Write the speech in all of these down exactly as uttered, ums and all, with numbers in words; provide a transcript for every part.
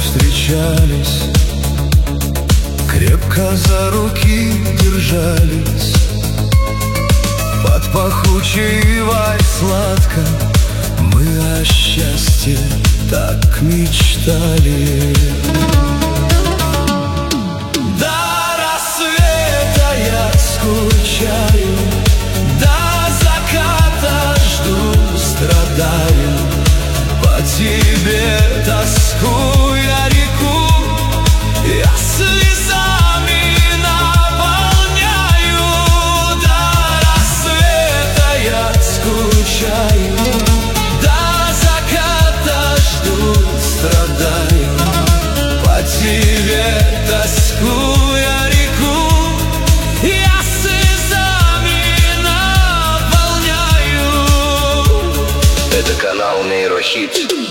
встречались, крепко за руки держались. Под пахучей ивой сладко мы о счастье так мечтали. До рассвета я скучаю, до заката жду, страдаю, по тебе тоскуя реку я слезами наполняю. До рассвета я скучаю, до заката жду, страдаю, по тебе тоскуя реку я слезами наполняю. Это канал Нейрохит.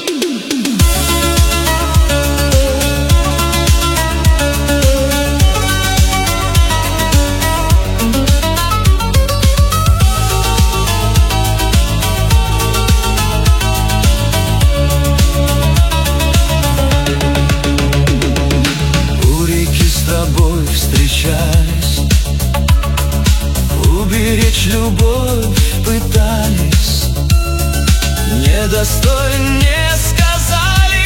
Встречались, уберечь любовь пытались, недостойно не сказали,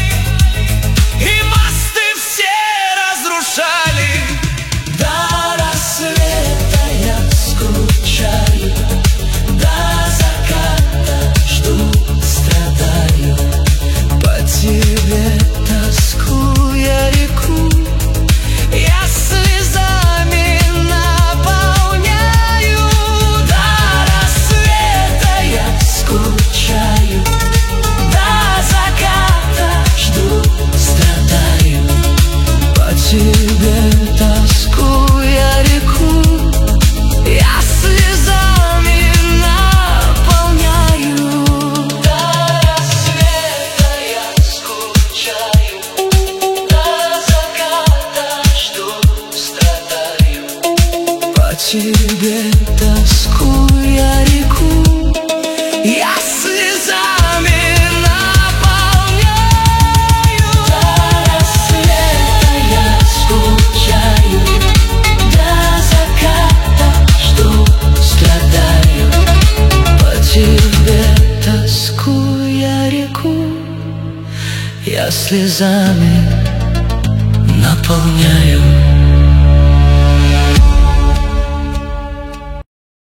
и мосты все разрушали. До рассвета я скучаю, до заката жду, страдаю, по тебе тоскуя реку я слезами наполняю. До рассвета я скучаю, до заката жду, страдаю, по тебе тоскуя реку я слезами наполняю. До рассвета я скучаю, тебе тоскуя реку я слезами наполняю. До рассвета я скучаю, до заката жду, страдаю, по тебе тоскуя реку я слезами наполняю.